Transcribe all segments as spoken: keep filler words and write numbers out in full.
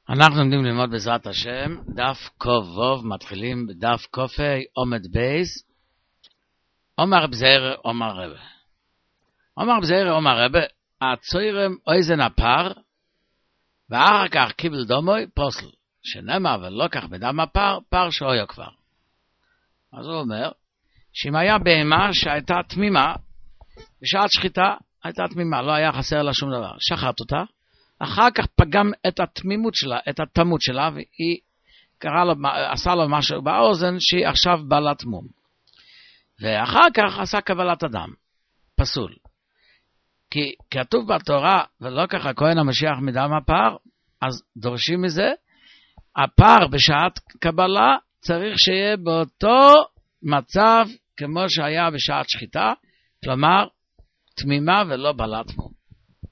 אנחנו לומדים ללמוד בעזרת השם, דף קובוב, מתחילים בדף קופי, עומד בייס, אומר בזהר, אומר רבה. אומר בזהר, אומר רבה, הצוירם אויזן הפר, ואחר כך קיבל דומוי פוסל, שנאמר ולא כך בדם הפר, פר שאויו כבר. אז הוא אומר, שאם היה בהמה שהייתה תמימה, בשעת שחיטה הייתה תמימה, לא היה חסר לה שום דבר, שחט אותה, אחר כך פגם את התמימות שלה, את התמות שלה, והיא קרא לו, עשה לו משהו באוזן, שהיא עכשיו בעלת מום. ואחר כך עשה קבלת אדם, פסול. כי כתוב בתורה, ולא כך הכהן המשיח מדם הפר, אז דורשים מזה, הפר בשעת קבלה צריך שיהיה באותו מצב כמו שהיה בשעת שחיטה, כלומר, תמימה ולא בעלת מום.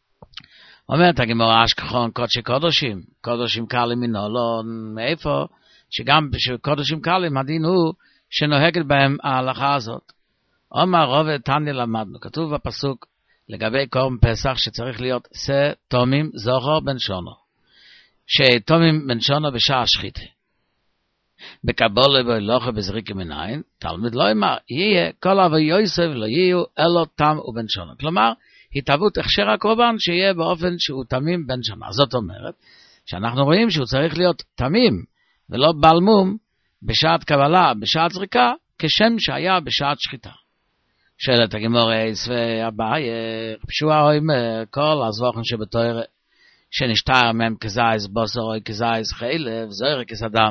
אומרת הגמרא אשכחון קודשי קודשים, קודשים קלים מינו, לא מאיפה, שגם שקודשים קלים הדין הוא שנוהגת בהם ההלכה הזאת. אומר רובד תניא למדנו, כתוב בפסוק לגבי קורבן פסח שצריך להיות שא תומים זכור בן שונו, שתומים בן שונו בשעה שחיטה. בקבולה בהלכה בזריקה מנין, תלמיד לא אמר, יהיה כל אבי יוסף לא יהיו אלו תם ובן שונו. כלומר, התהוות הכשר הקורבן שיהיה באופן שהוא תמים בן שנה. זאת אומרת, שאנחנו רואים שהוא צריך להיות תמים, ולא בעל מום, בשעת קבלה, בשעת זריקה, כשם שהיה בשעת שחיטה. שאלת הגמרא והבאי, פשוע או עם כל הזבוחן שבתורה, שנשתר מהם כזייז בוסר או כזייז חילב, זוהר כסדם.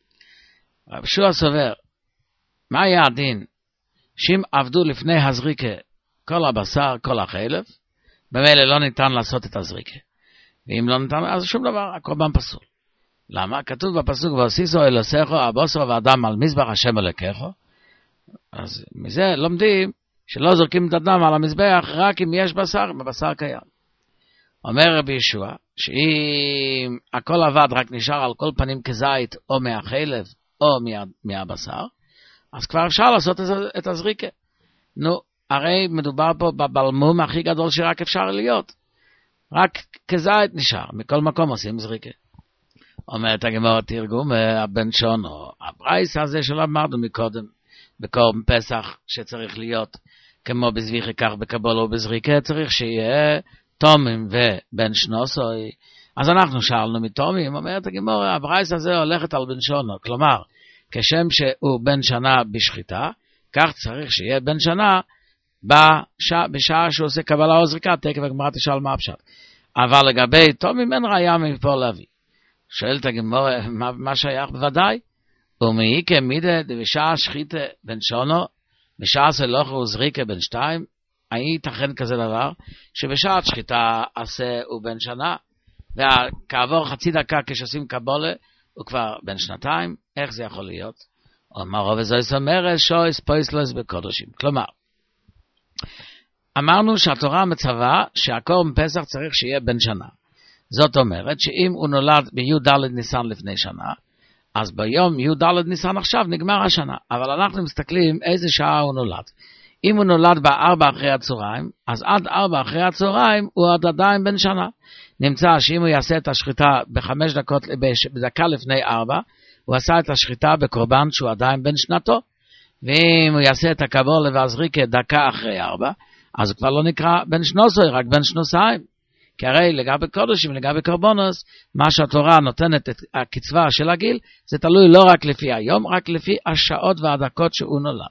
פשוע סובר, מה היה הדין? שאם עבדו לפני הזריקה, כל הבשר, כל החלב, במילא לא ניתן לעשות את הזריקה. ואם לא ניתן, אז שום דבר, הקורבן פסול. למה? כתוב בפסוק, ועשיסו אלוהיך, הבוסר והדם על מזבח השם אלוקיך. אז מזה לומדים שלא זורקים את הדם על המזבח, רק אם יש בשר, אם הבשר קיים. אומר רבי ישוע, שאם הכל עבד רק נשאר על כל פנים כזית, או מהחלב, או מה, מהבשר, אז כבר אפשר לעשות את הזריקה. נו, הרי מדובר פה בבלמום הכי גדול שרק אפשר להיות. רק כזית נשאר, מכל מקום עושים זריקה. אומרת הגמרא תרגום, הבן שונו, הברייס הזה שלא אמרנו מקודם, בקורבן פסח שצריך להיות, כמו בזביחה כך בקבלה ובזריקה, צריך שיהיה תומים ובן שנוסוי. אז אנחנו שאלנו מתומים, אומרת הגמרא, הברייס הזה הולכת על בן שונו, כלומר, כשם שהוא בן שנה בשחיטה, כך צריך שיהיה בן שנה, בשעה, בשעה שהוא עושה קבלה או זריקה, תקף הגמרא תשאל מה הפשט. אבל לגבי תומים אין ראיה מפה להביא. שואלת הגמרא, מה, מה שייך בוודאי? ומאיקה מידה בשעה שחיטה בן שונו, בשעה סלוחה וזריקה בן שתיים, האם ייתכן כזה דבר, שבשעת שחיטה עשה הוא בן שנה, וכעבור חצי דקה כשעושים קבלה, הוא כבר בן שנתיים, איך זה יכול להיות? אומר רבי זויס אומר, שויס פויסלוס בקודשים. כלומר, אמרנו שהתורה מצווה שהקורבן פסח צריך שיהיה בן שנה. זאת אומרת שאם הוא נולד בי"ד ניסן לפני שנה, אז ביום י"ד ניסן עכשיו נגמר השנה. אבל אנחנו מסתכלים איזה שעה הוא נולד. אם הוא נולד בארבע אחרי הצהריים, אז עד ארבע אחרי הצהריים הוא עד עדיין בן שנה. נמצא שאם הוא יעשה את השחיטה בחמש דקות, בדקה לפני ארבע, הוא עשה את השחיטה בקורבן שהוא עדיין בן שנתו. ואם הוא יעשה את הקבלה והזריקה דקה אחרי ארבע, אז הוא כבר לא נקרא בן שנוסוי, רק בן שנוסיים. כי הרי לגבי קודשים, לגבי קורבנוס, מה שהתורה נותנת את הקצבה של הגיל, זה תלוי לא רק לפי היום, רק לפי השעות והדקות שהוא נולד.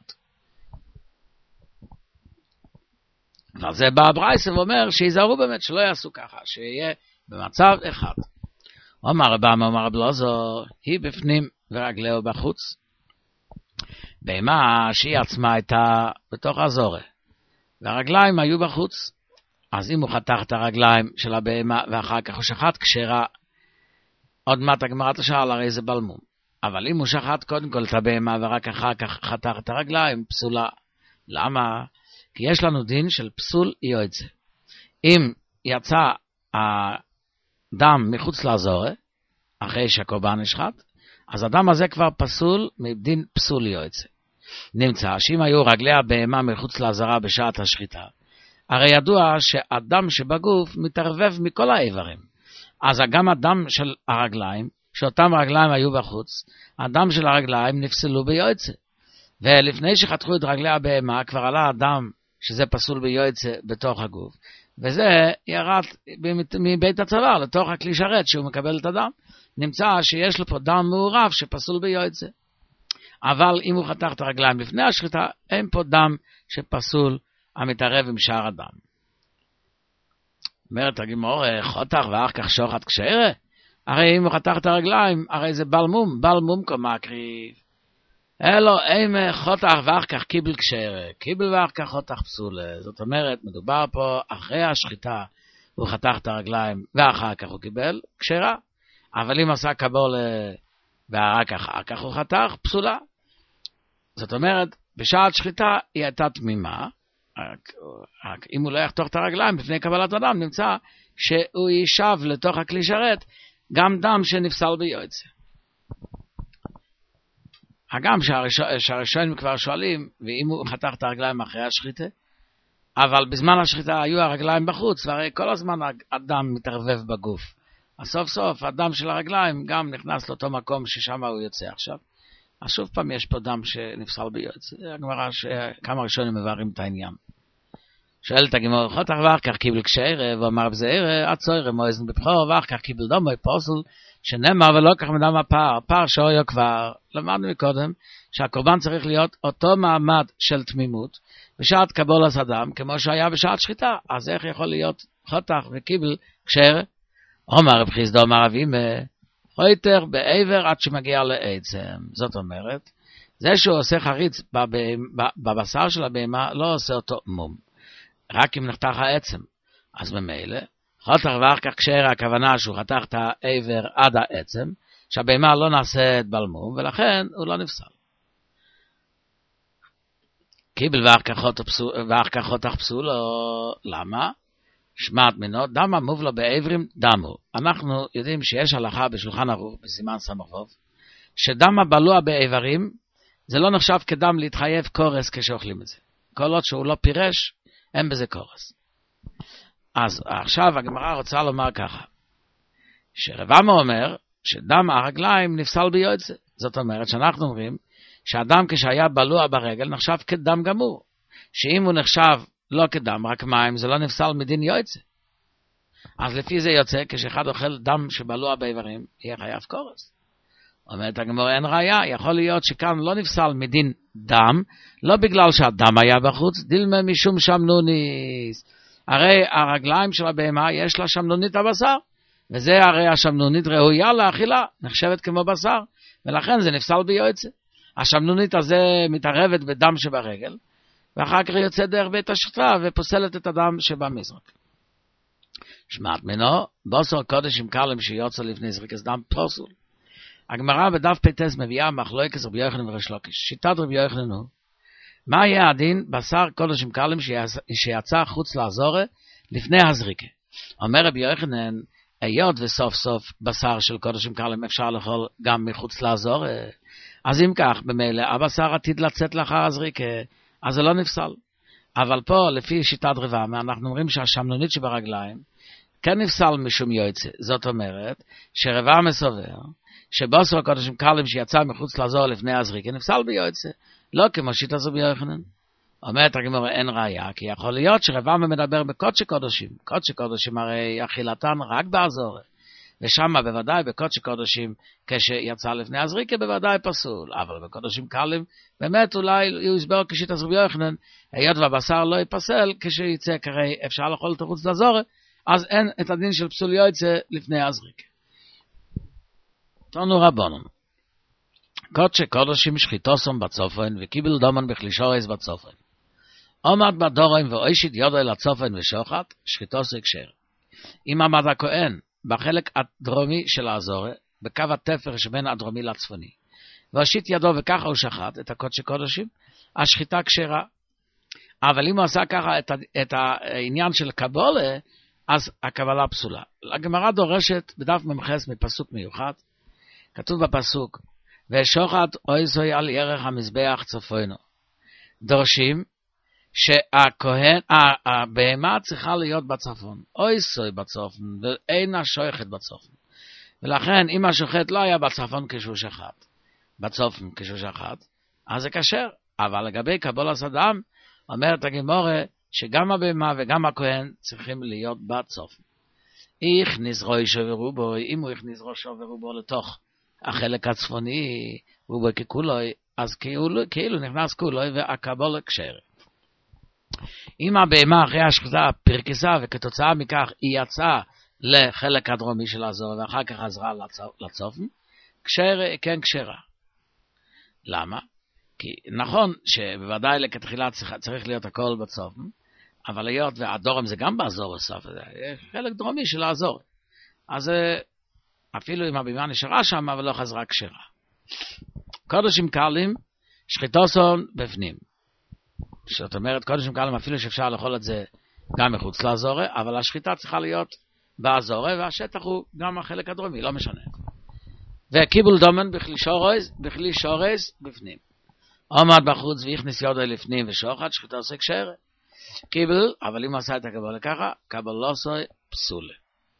אבל זה בא ברייתא ואומר שיזהרו באמת שלא יעשו ככה, שיהיה במצב אחד. אומר רבא אומר רב אלעזר, היא בפנים ורגלהו בחוץ. בהמה שהיא עצמה הייתה בתוך הזורע, והרגליים היו בחוץ. אז אם הוא חתך את הרגליים של הבהמה ואחר כך הוא שחט כשרה, עוד מעט הגמרא תשאל הרי זה בלמום. אבל אם הוא שחט קודם כל את הבהמה ורק אחר כך חתך את הרגליים, פסולה. למה? כי יש לנו דין של פסול יועצה. אם יצא הדם מחוץ לזורע, אחרי שהקורבן נשחט, אז הדם הזה כבר פסול מדין פסול יועצה. נמצא שאם היו רגלי הבהמה מחוץ לזרע בשעת השחיטה, הרי ידוע שהדם שבגוף מתערבב מכל האיברים. אז גם הדם של הרגליים, שאותם הרגליים היו בחוץ, הדם של הרגליים נפסלו ביועצה. ולפני שחתכו את רגלי הבהמה, כבר עלה הדם שזה פסול ביועצה בתוך הגוף. וזה ירד מבית הצוואר לתוך הכלי שרת שהוא מקבל את הדם. נמצא שיש לו פה דם מעורב שפסול ביועצה. אבל אם הוא חתך את הרגליים לפני השחיטה, אין פה דם שפסול המתערב עם שאר הדם. אומרת הגמור, חותך ואח כך שוחט כשרה? הרי אם הוא חתך את הרגליים, הרי זה בלמום, בלמום כמו הקריב. אלו, אם חותך ואח כך קיבל כשרה, קיבל ואח כך חותך פסולה. זאת אומרת, מדובר פה אחרי השחיטה, הוא חתך את הרגליים ואחר כך הוא קיבל כשרה. אבל אם עשה קבול ואחר כך, אחר כך הוא חתך פסולה. זאת אומרת, בשעת שחיטה היא הייתה תמימה, אם הוא לא יחתוך את הרגליים לפני קבלת הדם, נמצא שהוא יישב לתוך הכלי שרת גם דם שנפסל ביועצה. הגם שהראשונים כבר שואלים, ואם הוא חתך את הרגליים אחרי השחיטה, אבל בזמן השחיטה היו הרגליים בחוץ, והרי כל הזמן הדם מתערבב בגוף. אז סוף סוף הדם של הרגליים גם נכנס לאותו מקום ששם הוא יוצא עכשיו. אז שוב פעם יש פה דם שנפסל ביועצה. זה הגמרא שכמה ראשונים מבארים את העניין. שואלת הגמרא, חותך ואח כך קיבל כשרה, ואמר בזעירה, עצוירה מואזן בבחור, ואח כך קיבל דמו פוסל, שנאמר ולא כך מדם הפער, פער שאויו כבר. למדנו מקודם שהקורבן צריך להיות אותו מעמד של תמימות, בשעת קבולת הדם, כמו שהיה בשעת שחיטה. אז איך יכול להיות חותך וקיבל כשרה? אומר רב חיסדא אמר רב אימא, חויתר בעבר עד שמגיע לעצם. זאת אומרת, זה שהוא עושה חריץ בבשר של הבהמה, לא עושה אותו מום. רק אם נחתך העצם. אז במילא, חותך ואח כך כשרה, הכוונה שהוא חתך את העבר עד העצם, שהבהמה לא נעשית בלמום, ולכן הוא לא נפסל. קיבל ואח כך חותך פסול, למה? שמעת מינו, דמה מובלו בעברים דמו. אנחנו יודעים שיש הלכה בשולחן ערוך, בסימן סמ"ו, שדמה בלוע באיברים, זה לא נחשב כדם להתחייב קורס כשאוכלים את זה. כל עוד שהוא לא פירש, אין בזה קורס. אז עכשיו הגמרא רוצה לומר ככה, שרבמה אומר שדם הרגליים נפסל ביועצה. זאת אומרת שאנחנו אומרים שהדם כשהיה בלוע ברגל נחשב כדם גמור. שאם הוא נחשב לא כדם, רק מים, זה לא נפסל מדין יועצה. אז לפי זה יוצא, כשאחד אוכל דם שבלוע באיברים, יהיה חייב קורס. אומרת הגמרא, אין ראיה, יכול להיות שכאן לא נפסל מדין דם, לא בגלל שהדם היה בחוץ, דילמה משום שמנוניס. הרי הרגליים של הבהמה יש לה שמנונית הבשר, וזה הרי השמנונית ראויה לאכילה, נחשבת כמו בשר, ולכן זה נפסל ביועצה. השמנונית הזה מתערבת בדם שברגל, ואחר כך יוצא דרך בית השחיטה ופוסלת את הדם שבמזרק. שמעת מינו, בוסר קודש עם קרלם שיוצא לפני זריקת דם פוסול. הגמרא בדף פטס מביאה מחלוקת רבי יוחנן וריש לקיש. שיטת רבי יוחנן הוא, מה יהיה הדין בשר קודש עם קרלם שיצא חוץ לעזורה לפני הזריקה? אומר רבי יוחנן, היות וסוף סוף בשר של קודש עם קרלם אפשר לאכול גם מחוץ לעזורה, אז אם כך, במילא הבשר עתיד לצאת לאחר הזריקה, אז זה לא נפסל. אבל פה, לפי שיטת רבמה, אנחנו אומרים שהשמנונית שברגליים כן נפסל משום יועצה. זאת אומרת, שרבמה סובר, שבוסר הקודשים קרלם שיצא מחוץ לעזור לפני הזריקה, נפסל ביועצה. לא כמו שיטת רבי יוחנן. אומרת הגמרא, אין ראיה, כי יכול להיות שרבמה מדבר בקודשי קודשים. קודשי קודשים הרי אכילתן רק בעזור. ושם בוודאי בקודשי קודשים, כשיצא לפני הזריקה, בוודאי פסול. אבל בקודשים קרלם, באמת אולי הוא יסבר כשיטת רבי יוחנן, היות והבשר לא ייפסל, כשיצא כרי אפשר לאכול את החוץ לעזור, אז אין את הדין של פסול יועצה לפני הזריקה. תנו רבונן. קודשי קודשים שחיתוסם בצופן, וקיבל דומן בכלישורס בצופן. עומד בדורם ואוישית יודו אל הצופן ושוחט, שחיתוסי כשר. אם עמד הכהן, בחלק הדרומי של האזור, בקו התפר שבין הדרומי לצפוני, והושיט ידו וככה הוא שחט את הקודשי קודשים, השחיטה כשרה. אבל אם הוא עשה ככה את, את העניין של קבולה, אז הקבלה פסולה. הגמרא דורשת בדף ממחס מפסוק מיוחד, כתוב בפסוק, ושוחט אוי זוי על ירך המזבח צפונו. דורשים שהכהן, הבהמה צריכה להיות בצפון, אוי סוי בצפון, ואין השוחט בצפון. ולכן אם השוחט לא היה בצפון כשהוא שחט, בצפון כשהוא שחט, אז זה כשר. אבל לגבי קבולת אדם, אומרת הגמרא שגם הבהמה וגם הכהן צריכים להיות בצפון. הכניס ראשו ורובו, אם הוא הכניס ראשו ורובו לתוך החלק הצפוני, רובו ככולוי, אז כאילו, כאילו נכנס כולוי והקבולה כשרת. אם הבהמה אחרי השחיטה פרקסה וכתוצאה מכך היא יצאה לחלק הדרומי של הזורע ואחר כך חזרה לצופן, כשרה, כן כשרה. למה? כי נכון שבוודאי לכתחילה צריך, צריך להיות הכל בצופן, אבל היות והדורם זה גם באזור סוף, זה חלק דרומי של האזור. אז אפילו אם הבהמה נשארה שם, אבל לא חזרה כשרה. קודשים קלים, שחיטוסון בפנים. זאת אומרת, קודשים קלים אפילו שאפשר לאכול את זה גם מחוץ לאזור, אבל השחיטה צריכה להיות באזור, והשטח הוא גם החלק הדרומי, לא משנה. וקיבול דומן בכלי שורז, בכלי שורז בפנים. עומד בחוץ והכניס יודו לפנים ושוחט, שחיטה עושה כשרה. קיבל, אבל אם עשה את הקבלה ככה, קבלוסו פסולה.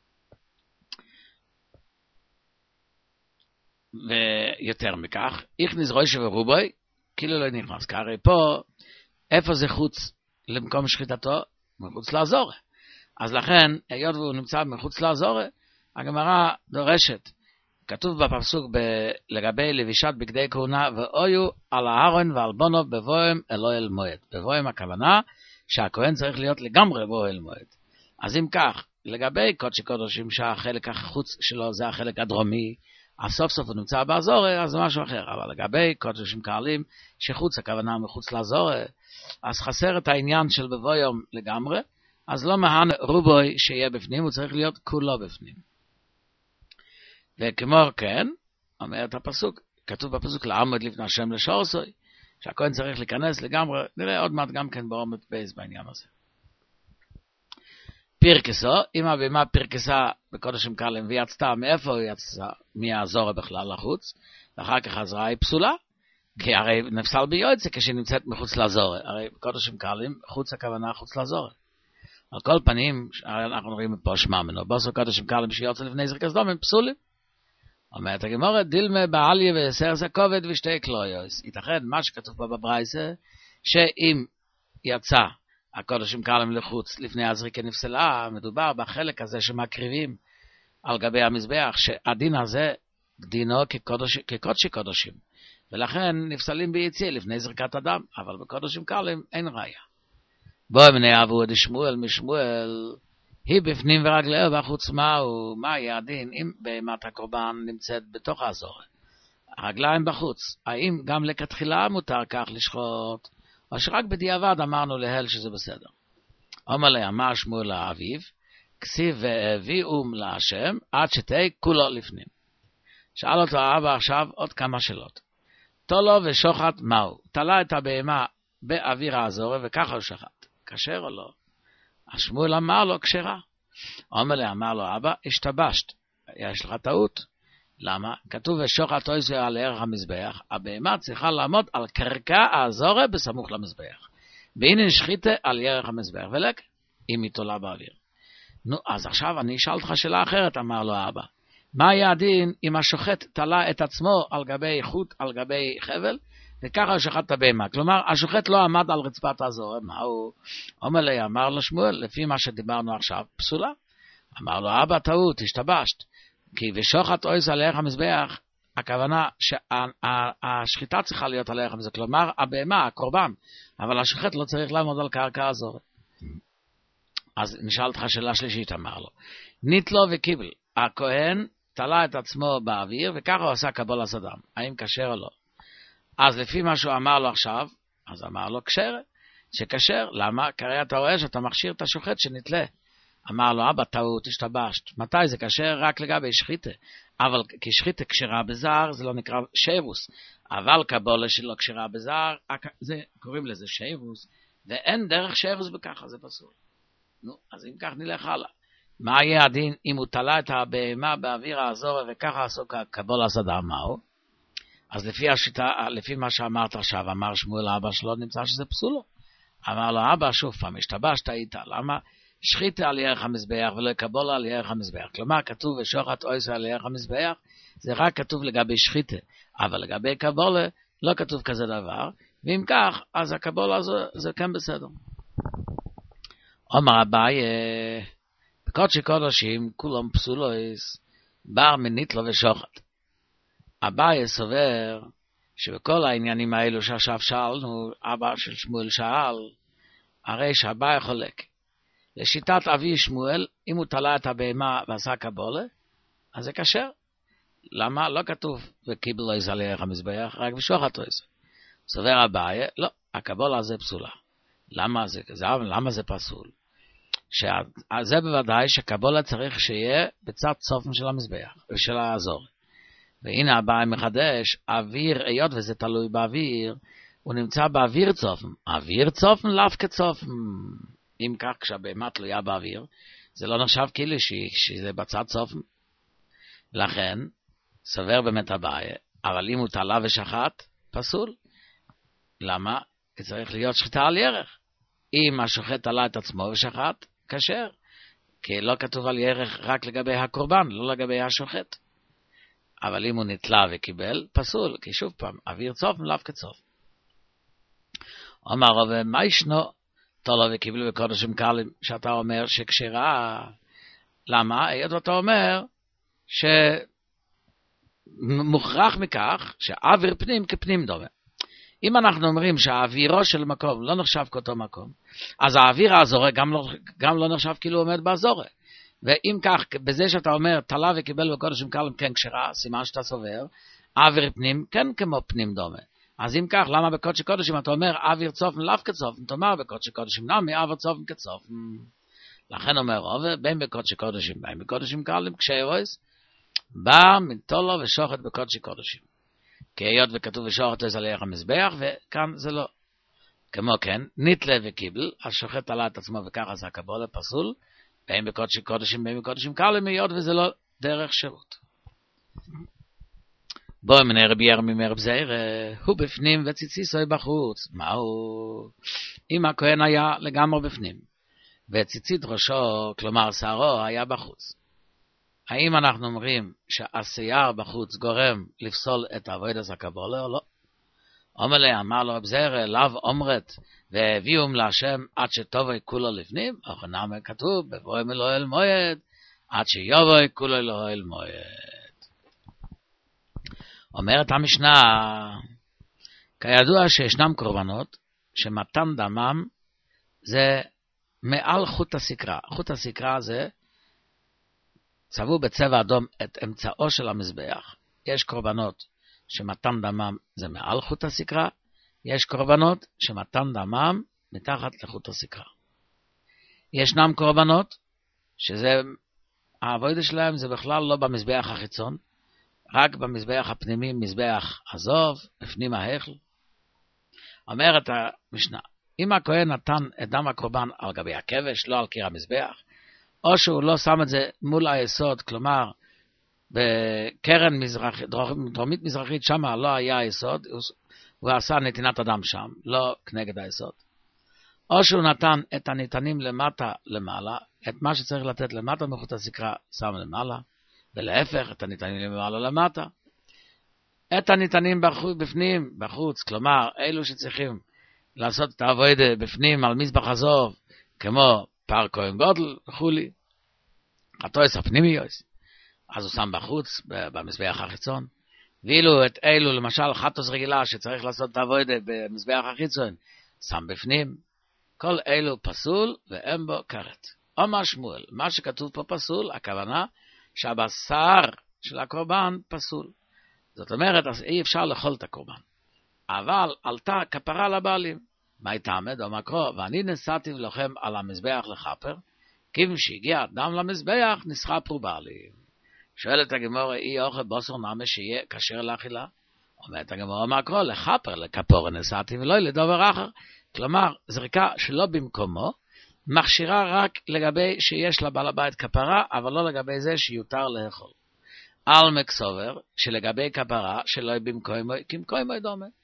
ויותר מכך, הכניס ראשו ורובוי, כאילו לא נכנס. כי הרי פה, איפה זה חוץ למקום שחיטתו? מחוץ לאזור. אז לכן, היות והוא נמצא מחוץ לאזור, הגמרא דורשת, כתוב בפסוק ב- לגבי לבישת בגדי כהונה, ואויו על הארון ועל בונו בבוהם אלוהל מועד. בבוהם הכוונה, שהכהן צריך להיות לגמרי באוהל מועד. אז אם כך, לגבי קודשי קודשים שהחלק החוץ שלו זה החלק הדרומי, אז סוף סוף הוא נמצא באזור, אז זה משהו אחר. אבל לגבי קודשים קהלים שחוץ הכוונה מחוץ לאזור, אז חסר את העניין של בבוים לגמרי, אז לא מהן רובוי שיהיה בפנים, הוא צריך להיות כולו בפנים. וכמו כן, אומרת הפסוק, כתוב בפסוק לעמוד לפני השם לשורסוי, שהכהן צריך להיכנס לגמרי, נראה עוד מעט גם כן בעומד בייס בעניין הזה. פרקסו, אם הבהמה פרקסה בקודשים קלים ויצתה, מאיפה הוא יצא? מהאזור בכלל לחוץ, ואחר כך חזרה היא פסולה, כי הרי נפסל ביועצה כשהיא נמצאת מחוץ לאזור, הרי בקודשים קלים, חוץ הכוונה חוץ לאזור. על כל פנים, אנחנו רואים פה שמע מנו, בוסו קודשים קלים שיוצא לפני זריקת סדום, הם פסולים. אומרת הגמרא, דילמה בעליה וסרסה כובד ושתי קלויוס. ייתכן מה שכתוב פה בברייתא, שאם יצא הקודשים קלים לחוץ לפני הזריקה נפסלה, מדובר בחלק הזה שמקריבים על גבי המזבח, שהדין הזה דינו כקודש, כקודשי קודשים, ולכן נפסלים ביציאה לפני זריקת הדם, אבל בקודשים קלים אין ראיה. בואו מני אבו עד שמואל משמואל, היא בפנים ורגליה בחוץ מהו, מה יהיה הדין אם בהמת הקורבן נמצאת בתוך האזור? הרגליים בחוץ, האם גם לכתחילה מותר כך לשחוט, או שרק בדיעבד אמרנו להל שזה בסדר? אומר לה, אמר שמואל לאביו, כסיב והביאום להשם, עד שתהי כולו לפנים. שאל אותו האבא עכשיו עוד כמה שאלות. תולו ושוחט מהו? תלה את הבהמה באוויר האזור וככה הוא שחט. כשר או לא? השמואל אמר לו, כשרה. אומר לה, אמר לו, אבא, השתבשת. יש לך טעות. למה? כתוב ושוחט אויס על ערך המזבח. הבהמה צריכה לעמוד על קרקע האזור בסמוך למזבח. והנה נשחיתה על ערך המזבח. ולק, אם היא תולה באוויר. נו, אז עכשיו אני אשאל אותך שאלה אחרת, אמר לו האבא. מה היה הדין אם השוחט תלה את עצמו על גבי חוט, על גבי חבל, וככה הוא שחט את הבהמה? כלומר, השוחט לא עמד על רצפת האזור. מה הוא? אומר לי, אמר לו שמואל, לפי מה שדיברנו עכשיו, פסולה. אמר לו, אבא, טעות, השתבשת. כי ושוחט אויס על ערך המזבח, הכוונה שהשחיטה צריכה להיות על ערך המזבח, כלומר, הבהמה, הקורבן, אבל השוחט לא צריך לעמוד על קרקע האזור. אז נשאל אותך שאלה שלישית, אמר לו. ניתלו וקיבל, הכהן תלה את עצמו באוויר, וככה הוא עשה קבולת אדם. האם כשר או לא? אז לפי מה שהוא אמר לו עכשיו, אז אמר לו כשר, שכשר. למה? כי הרי אתה רואה שאתה מכשיר את השוחט שנתלה. אמר לו, אבא, טעות, השתבשת. מתי זה כשר? רק לגבי שחיטה. אבל כשחיטה כשרה בזר, זה לא נקרא שבוס. אבל קבולה שלא כשרה בזר, זה, קוראים לזה שבוס, ואין דרך שבוס בככה, זה פסול. נו, אז אם כך נלך הלאה. מה יהיה הדין אם הוא תלה את הבהמה באוויר האזור, וככה עשו קבולת אדם? מהו? אז לפי השיטה, לפי מה שאמרת עכשיו, אמר שמואל האבא שלו, נמצא שזה פסולו. אמר לו, אבא, שוב פעם, השתבשת איתה, למה? שחיתה על ירך המזבח ולא יקבולה על ירך המזבח. כלומר, כתוב ושוחט אויסה על ירך המזבח, זה רק כתוב לגבי שחיתה, אבל לגבי קבולה לא כתוב כזה דבר, ואם כך, אז הקבולה הזו, זה כן בסדר. אומר אביי, בקודשי קודשים, כולם פסולויס, בר מנית לו ושוחט. אביי סובר, שבכל העניינים האלו שעכשיו שאלנו, אבא של שמואל שאל, הרי שאביי חולק. לשיטת אבי שמואל, אם הוא תלה את הבהמה ועשה קבולה, אז זה כשר. למה? לא כתוב וקיבל לו איזה לירך המזבח, רק ושוחט לו איזה. סובר אביי, לא, הקבולה זה פסולה. למה זה, זה, למה זה פסול? שזה בוודאי שקבולה צריך שיהיה בצד צופן של המזבח, של האזור. והנה אביי מחדש, אוויר, היות וזה תלוי באוויר, הוא נמצא באוויר צופן. אוויר צופן, לאו כצופן. אם כך, כשהבהמה תלויה באוויר, זה לא נחשב כאילו שזה בצד צופן. לכן, סובר באמת אביי, אבל אם הוא תלה ושחט, פסול. למה? כי צריך להיות שחיטה על ירך. אם השוחט תלה את עצמו ושחט, כשר. כי לא כתוב על ירך רק לגבי הקורבן, לא לגבי השוחט. אבל אם הוא נתלה וקיבל, פסול. כי שוב פעם, אוויר צופן, לאו כצופן. אומר רבי, מה ישנו? תולה וקיבל בקודשים קלים, שאתה אומר שכשרה. למה? היות ואתה אומר שמוכרח מכך שאוויר פנים כפנים דומה. אם אנחנו אומרים שהאווירו של מקום לא נחשב כאותו מקום, אז האוויר האזורי גם לא, גם לא נחשב כאילו עומד באזורי. ואם כך, בזה שאתה אומר תלה וקיבל בקודשים קלים כן כשרה, סימן שאתה סובר, אוויר פנים כן כמו פנים דומה. אז אם כך, למה בקודשי קודשים אתה אומר אוויר צופן לאו כצופן? תאמר בקודשי קודשים נמי אוויר צופן כצופן. לכן אומר רוב, בין בקודשי קודשים, בין בקודשים קלים, כשאירויס, בא מתולו ושוחט בקודשי קודשים. כי היות וכתוב ושוחט איזה לירך המזבח, וכאן זה לא. כמו כן, נתלה וקיבל, השוחט עלה את עצמו וכך עשה קבולה פסול, בין בקודשי קודשים, בין בקודשים קלים, היות וזה לא דרך שירות. בוא מנה רבי ירמי מרב זעיר, הוא בפנים וציציסוי בחוץ. מהו? אם הכהן היה לגמרי בפנים, וציצית ראשו, כלומר שערו, היה בחוץ. האם אנחנו אומרים שהשיער בחוץ גורם לפסול את עבודת הקבולה או לא? אומר לי, אמר לו רב זעיר, לאו אומרת, והביאום להשם עד שטובוי כולו לפנים, אוכנם כתוב, בבואם אלוהי אל מועד, עד שיובוי כולו אלוהי אל מועד. אומרת המשנה, כידוע שישנם קורבנות שמתן דמם זה מעל חוט הסקרה. חוט הסקרה זה צבעו בצבע אדום את אמצעו של המזבח. יש קורבנות שמתן דמם זה מעל חוט הסקרה, יש קורבנות שמתן דמם מתחת לחוט הסקרה. ישנם קורבנות שזה, העבודה שלהם זה בכלל לא במזבח החיצון, רק במזבח הפנימי, מזבח עזוב, בפנים ההיכל. אומרת המשנה, אם הכהן נתן את דם הקורבן על גבי הכבש, לא על קיר המזבח, או שהוא לא שם את זה מול היסוד, כלומר, בקרן מזרח, דרומית מזרחית, שם לא היה היסוד, הוא עשה נתינת הדם שם, לא כנגד היסוד. או שהוא נתן את הניתנים למטה למעלה, את מה שצריך לתת למטה מחוט הסקרה, שם למעלה, ולהפך, את הניתנים למעלה למטה. את הניתנים בחוץ, בפנים, בחוץ, כלומר, אלו שצריכים לעשות את העבודה בפנים על מזבח עזוב, כמו פר כהן גודל וכולי, התויס הפנימי יויס, אז הוא שם בחוץ, במזבח החיצון. ואילו את אלו, למשל, חטוס רגילה שצריך לעשות את העבודה במזבח החיצון, שם בפנים. כל אלו פסול ואין בו כרת. אומר שמואל, מה שכתוב פה פסול, הכוונה שהבשר של הקורבן פסול. זאת אומרת, אז אי אפשר לאכול את הקורבן. אבל עלתה כפרה לבעלים. מה יתעמד? אומר קרוא, ואני נסעתי לכם על המזבח לחפר, כיוון שהגיע דם למזבח, נסחפו בעלים. שואלת הגמור, אי אוכל בוסר נמה שיהיה כשר לאכילה? אומרת הגמור, אומר קרוא, לחפר, לכפור נסעתי, ולא לדובר אחר. כלומר, זריקה שלא במקומו, מכשירה רק לגבי שיש לבעל הבית כפרה, אבל לא לגבי זה שיותר לאכול. על מקסובר, שלגבי כפרה, שלא במקומו, כמקומו דומה.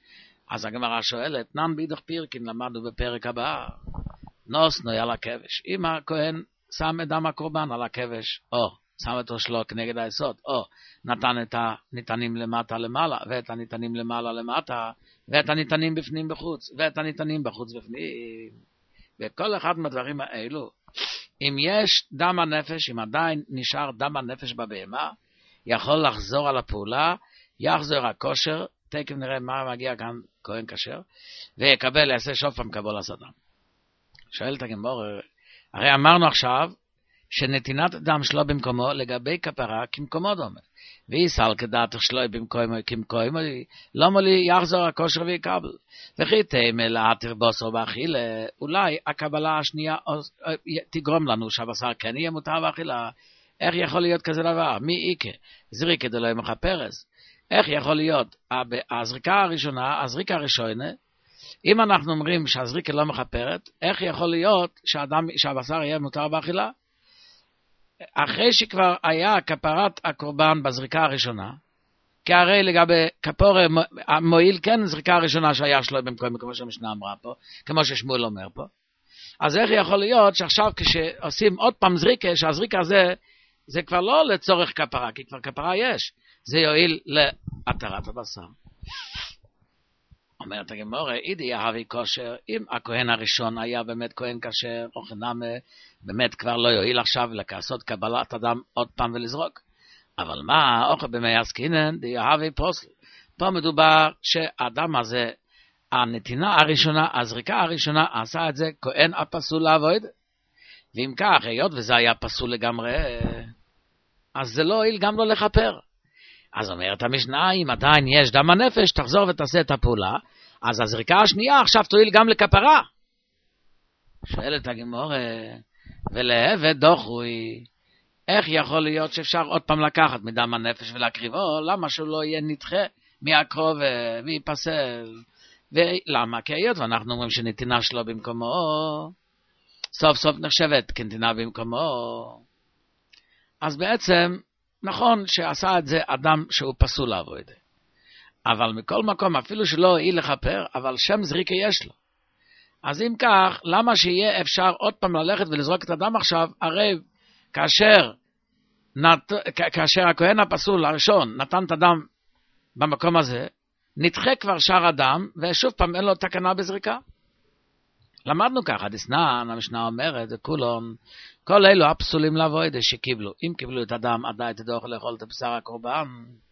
אז הגמרא שואלת, נן בידך פירקין, למדנו בפרק הבא, נוס נוי על הכבש. אם הכהן שם את דם הקורבן על הכבש, או שם אותו שלו כנגד היסוד, או נתן את הניתנים למטה למעלה, ואת הניתנים למעלה למטה, ואת הניתנים בפנים בחוץ, ואת הניתנים בחוץ בפנים. וכל אחד מהדברים האלו, אם יש דם הנפש, אם עדיין נשאר דם הנפש בבהמה, יכול לחזור על הפעולה, יחזור הכושר, תכף נראה מה מגיע כאן כהן כשר, ויקבל, יעשה שוב פעם קבול הסדם. שואלת הגמרא, הרי אמרנו עכשיו, שנתינת דם שלו במקומו, לגבי כפרה כמקומו דומה. ויסל כדעתך שלו במקומו כמקומו, לא מולי יחזור הכושר ויקבל. וכי תאמר להתר בוסר באכילה, אולי הקבלה השנייה תגרום לנו שהבשר כן יהיה מותר באכילה. איך יכול להיות כזה דבר? מי איקה? זריקה דלוי מחפרס. איך יכול להיות? הזריקה הראשונה, הזריקה הראשונה, אם אנחנו אומרים שהזריקה לא מחפרת, איך יכול להיות שהאדם, שהבשר יהיה מותר באכילה? אחרי שכבר היה כפרת הקורבן בזריקה הראשונה, כי הרי לגבי כפור מועיל כן זריקה הראשונה שהיה שלו במקום, כמו שהמשנה אמרה פה, כמו ששמואל אומר פה. אז איך יכול להיות שעכשיו כשעושים עוד פעם זריקה, שהזריקה הזה, זה כבר לא לצורך כפרה, כי כבר כפרה יש, זה יועיל להתרת הבשר. אומרת הגמרא, אידי יהבי כושר, אם הכהן הראשון היה באמת כהן כשר, או חנמה, באמת כבר לא יועיל עכשיו לעשות קבלת אדם עוד פעם ולזרוק. אבל מה, אוכל במי עסקינן, די יהבי פוסל. פה מדובר שהאדם הזה, הנתינה הראשונה, הזריקה הראשונה, עשה את זה כהן הפסול לעבוד. ואם כך, היות וזה היה פסול לגמרי, אז זה לא יועיל גם לא לכפר. אז אומרת המשנה, אם עדיין יש דם הנפש, תחזור ותעשה את הפעולה, אז הזריקה השנייה עכשיו תועיל גם לכפרה. שואלת הגמרא, ולהבד דוחוי, איך יכול להיות שאפשר עוד פעם לקחת מדם הנפש ולהקריבו? למה שהוא לא יהיה נדחה מהקרוב ויפסל? ולמה? כי היות ואנחנו אומרים שנתינה שלו במקומו, סוף סוף נחשבת כנתינה במקומו. אז בעצם, נכון שעשה את זה אדם שהוא פסול לעבוד. אבל מכל מקום, אפילו שלא יהיה לכפר, אבל שם זריקה יש לו. אז אם כך, למה שיהיה אפשר עוד פעם ללכת ולזרוק את הדם עכשיו? הרי כאשר, נת, כאשר הכהן הפסול הראשון נתן את הדם במקום הזה, נדחה כבר שאר הדם, ושוב פעם אין לו תקנה בזריקה. למדנו ככה, דסנן, המשנה אומרת, זה כולון, כל אלו הפסולים לעבוד שקיבלו. אם קיבלו את הדם, עדיין תדעו לאכול את בשר הקורבן.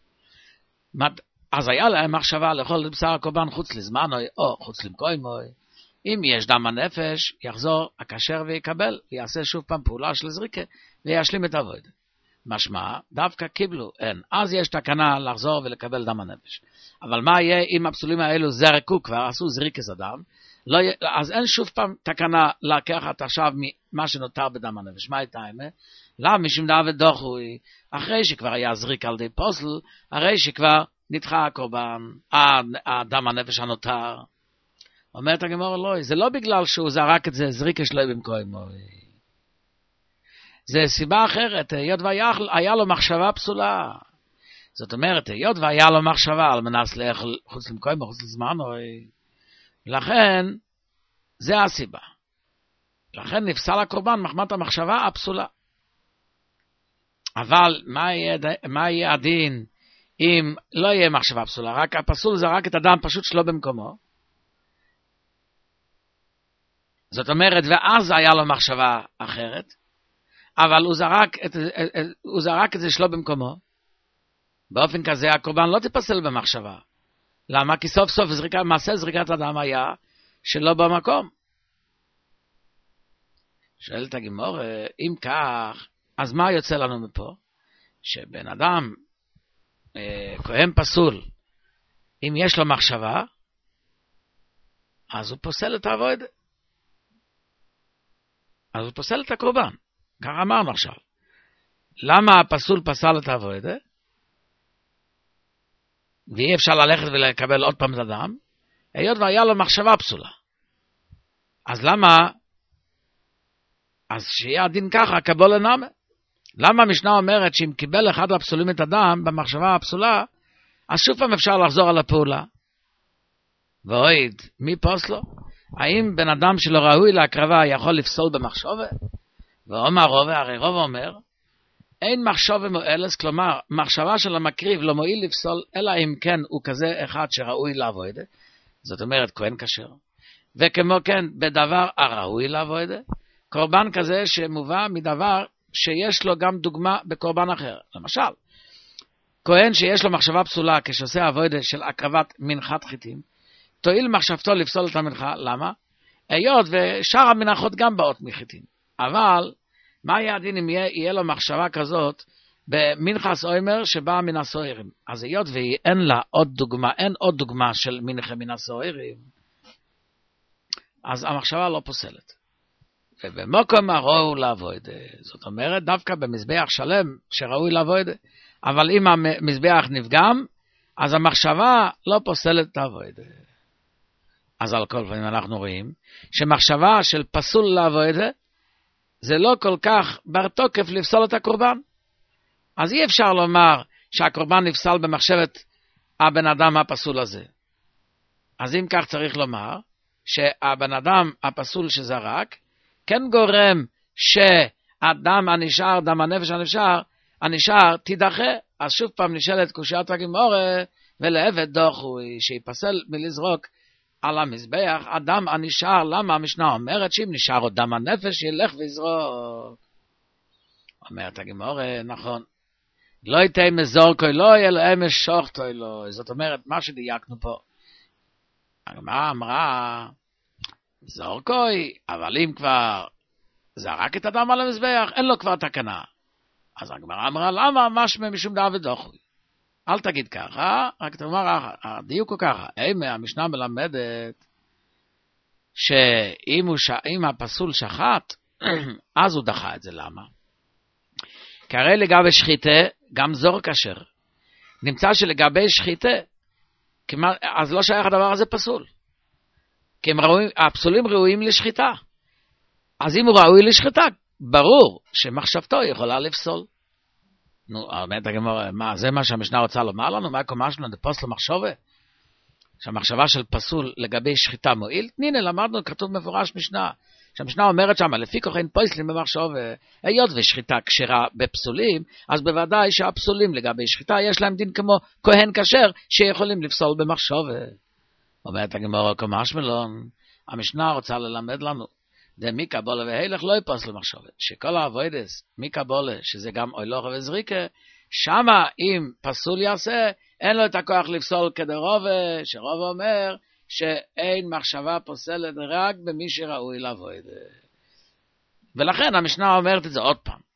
אז היה להם מחשבה לאכול את בשר הקורבן חוץ לזמנוי, או חוץ למקוימוי. אם יש דם הנפש, יחזור הכשר ויקבל, ויעשה שוב פעם פעולה של זריקה, וישלים את העבוד. משמע, דווקא קיבלו, אין. אז יש תקנה לחזור ולקבל דם הנפש. אבל מה יהיה אם הפסולים האלו זרקו כבר, עשו זריקת הדם, לא, אז אין שוב פעם תקנה לקחת עכשיו מה שנותר בדם הנפש. מה הייתה האמת? למה משום דוד דוחוי, אחרי שכבר היה זריק על די פוסל, הרי שכבר נדחה הקורבן, הדם הנפש הנותר. אומרת הגמרא, לא, זה לא בגלל שהוא זרק את זה, זריקה שלו במקומו. זה סיבה אחרת, היות והיה לו מחשבה פסולה. זאת אומרת, היות והיה לו מחשבה על מנס לאכול חוץ למקומו, חוץ לזמנו, לכן, זה הסיבה. לכן נפסל הקורבן מחמת המחשבה הפסולה. אבל מה יהיה, מה יהיה הדין אם לא יהיה מחשבה פסולה? רק הפסול זרק את הדם פשוט שלו במקומו. זאת אומרת, ואז היה לו מחשבה אחרת, אבל הוא זרק את, הוא זרק את זה שלו במקומו. באופן כזה הקורבן לא תפסל במחשבה. למה? כי סוף סוף זריקה, מעשה זריקת הדם היה שלא במקום. שואלת הגמרא, אם כך, אז מה יוצא לנו מפה? שבן אדם, אה, כהן פסול, אם יש לו מחשבה, אז הוא פוסל את העבוד. אז הוא פוסל את הקורבן. כך אמרנו עכשיו. למה הפסול פסל את העבוד? ואי אפשר ללכת ולקבל עוד פעם את הדם, היות והיה לו מחשבה פסולה. אז למה, אז שיהיה הדין ככה, קבול לנמה. למה המשנה אומרת שאם קיבל אחד הפסולים את הדם במחשבה הפסולה, אז שוב פעם אפשר לחזור על הפעולה. ואויד, מי פוסלו? האם בן אדם שלא ראוי להקרבה יכול לפסול במחשבה? ואומר רובה, הרי רובה אומר, אין מחשבה מועלס, כלומר, מחשבה של המקריב לא מועיל לפסול, אלא אם כן הוא כזה אחד שראוי לעבוד, זאת אומרת, כהן כשר. וכמו כן, בדבר הראוי לעבוד, קורבן כזה שמובא מדבר שיש לו גם דוגמה בקורבן אחר. למשל, כהן שיש לו מחשבה פסולה כשעושה עבודה של הקרבת מנחת חיטים, תועיל מחשבתו לפסול את המנחה. למה? היות ושאר המנחות גם באות מחיטים. אבל, מה יהיה הדין אם יהיה, יהיה לו מחשבה כזאת במנחס אוימר שבאה מן הסוהרים? אז היות ואין לה עוד דוגמה, אין עוד דוגמה של מנחה מן הסוהרים, אז המחשבה לא פוסלת. ובמקום הראוי לעבוד, זאת אומרת, דווקא במזבח שלם שראוי לעבוד, אבל אם המזבח נפגם, אז המחשבה לא פוסלת את העבוד. אז על כל פנים אנחנו רואים שמחשבה של פסול לעבוד, זה לא כל כך בר תוקף לפסול את הקורבן. אז אי אפשר לומר שהקורבן נפסל במחשבת הבן אדם הפסול הזה. אז אם כך צריך לומר שהבן אדם הפסול שזרק, כן גורם שהדם הנשאר, דם הנפש הנשאר, הנשאר תידחה. אז שוב פעם נשאלת קושיית הגמרא, ולעבד דוחוי שיפסל מלזרוק על המזבח, הדם הנשאר, למה המשנה אומרת שאם נשאר עוד דם הנפש ילך ויזרוק? אומרת הגמרא, נכון, לא יתאי מזורקוי לא יהיה אמש שוחטוי לא. זאת אומרת, מה שדייקנו פה, הגמרא אמרה זורקוי, אבל אם כבר זרק את הדם על המזבח, אין לו כבר תקנה. אז הגמרא אמרה, למה משמע משום דעבד דוחוי? אל תגיד ככה, רק תאמר, הדיוק הוא ככה. אימה, המשנה מלמדת שאם הוא ש... אם הפסול שחט, אז הוא דחה את זה. למה? כי הרי לגבי שחיטה, גם זור כשר. נמצא שלגבי שחיטה, כמה... אז לא שייך הדבר הזה פסול. כי הם ראויים, הפסולים ראויים לשחיטה. אז אם הוא ראוי לשחיטה, ברור שמחשבתו יכולה לפסול. נו, באמת הגמרא, מה, זה מה שהמשנה רוצה לומר לנו? מה הקומה שלנו, דפוסל מחשבה? שהמחשבה של פסול לגבי שחיטה מועיל? הנה, למדנו, כתוב מפורש משנה. שהמשנה אומרת שמה, לפי כוח אין פוסלים במחשבה, היות ושחיטה כשרה בפסולים, אז בוודאי שהפסולים לגבי שחיטה יש להם דין כמו כהן כשר, שיכולים לפסול במחשבה. אומרת הגמרא, קומה שמלון, המשנה רוצה ללמד לנו, דה מי קבולה והילך לא יפוס למחשבת, שכל העבודס, מי קבולה, שזה גם אוילוך וזריקה, שמה אם פסול יעשה, אין לו את הכוח לפסול כדרובה, שרובה אומר, שאין מחשבה פוסלת רק במי שראוי לעבוד. ולכן המשנה אומרת את זה עוד פעם,